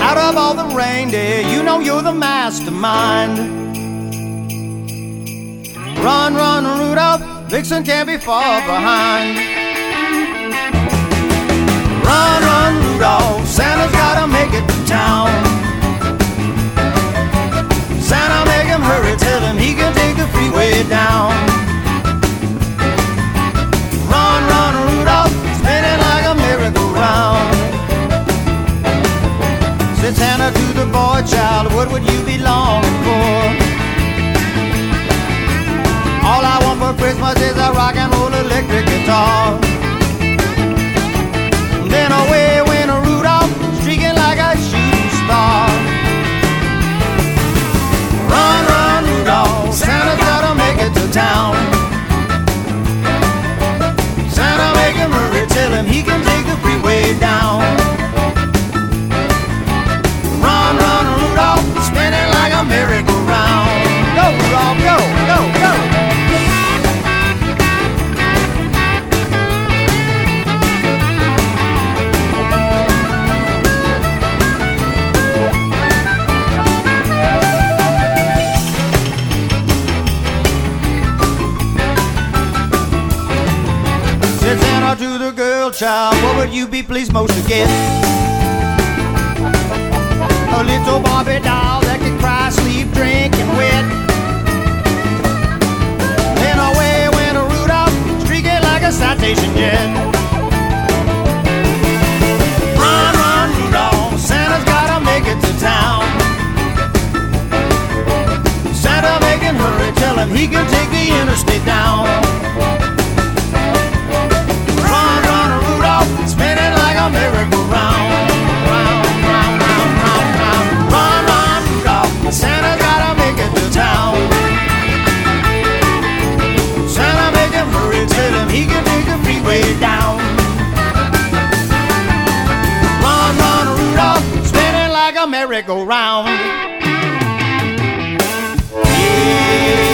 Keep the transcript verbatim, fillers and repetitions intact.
Out of all the reindeer, you know you're the mastermind. Run, run, Rudolph, Vixen can't be far behind. Run, run, Rudolph, Santa's gotta make it to town. Santa, make him hurry, tell him he can take the freeway down. Run, run, Rudolph, spinning like a merry-go-round. Said Santa to the boy child, what would you be longing for? All I want for Christmas is a rock and roll electric guitar. Then away went Rudolph, streaking like a shooting star. Run, run, Rudolph, Santa's gotta make it to town. Santa, make him hurry, tell him he can take the freeway down. Run, run, Rudolph, spinning like a merry-go-round. Go, Rudolph, go, go, go. Said Santa to the girl child, what would you be pleased most to get? A little Barbie doll that can cry, sleep, drink, and wet. Then away went a Rudolph, streaking like a citation jet. Run, run, Rudolph, Santa's gotta make it to town. Santa, make him hurry, tell him he can take the interstate down. Run, run, Rudolph, spinning like a merry-go-round. Santa gotta make it to town. Santa, make him hurry, tell him he can take the freeway down. Run, run, Rudolph, spinning like a merry-go-round. Yeah.